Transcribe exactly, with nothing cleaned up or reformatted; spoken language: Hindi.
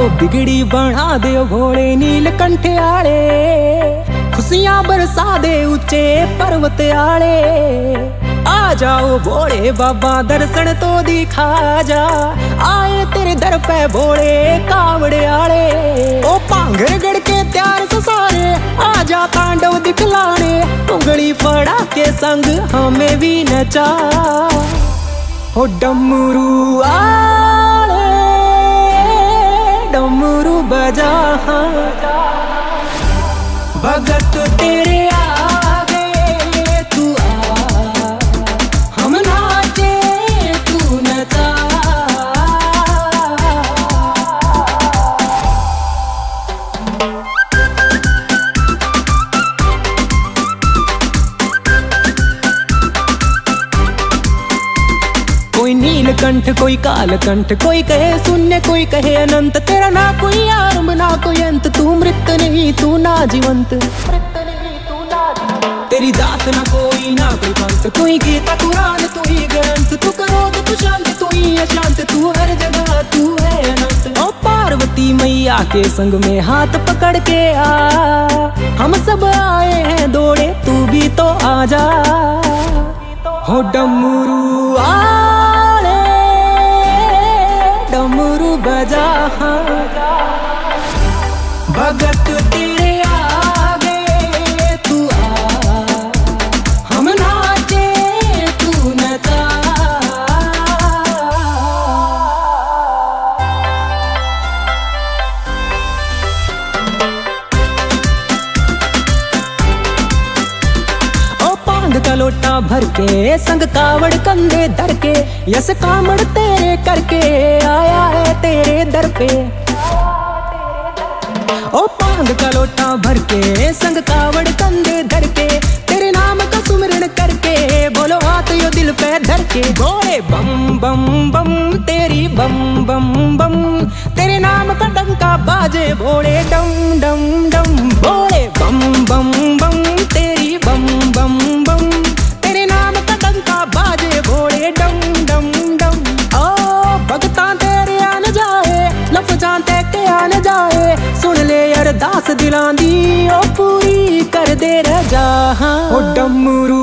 बिगड़ी बना दे भोले नीलकंठ आले, खुशियां बरसा दे ऊंचे पर्वत आले। आ जाओ भोले बाबा दर्शन तो दिखा जा, आए तेरे दर पे भोले कावड़े आले। ओ पांघर गड़ के त्यार से सारे, आजा तांडव दिखलाने, उंगली फड़ा के संग हमें भी नचा। ओ डमरू आले डमरू बजा, भगत तेरे आगे तू आ, हम नाचे तू नचा। कोई नीलकंठ कोई कालकंठ, कोई कहे शून्य कोई कहे अनंत। तेरा ना कोई आरंभ ना कोई अंत, तू मृत नहीं तू ना जीवंत। तेरी जात ना कोई ना कोई पंथ, तू ही गीता कुरान तू ही ग्रंथ। तू क्रोध तू शांत तू ही अशांत, तू हर जगह तू है अनंत। ओ पार्वती मैया के संग में हाथ पकड़ के आ, हम सब आए हैं दौड़े तू भी तो आजा। हो डमरू आले डमरू बजा, भगत तेरे आगे तू आ, हम नाचे तू नचा। का लोटा भर के संग कावड़ कंधे धर के, यस कामड़ तेरे करके आया है तेरे दर पे। ओ पांग का लोटा भर के संग कावड़ कंधे धर के, तेरे नाम का सुमिरन करके बोलो हाथ यो दिल पे धर के। बोले बम बम बम तेरी बम बम बम, तेरे नाम का डंका बाजे भोले डम डम डम। बोले बम बम बम तेरी बम बम बम, तेरे नाम का डंका बाजे भोले डम डम डम। ओ भगतां तेरे आन जाए, लफ्जां ते के आन जाए, सुन ले अरदास दिलां दी ओ पूरी कर दे रजा। ओ डमरू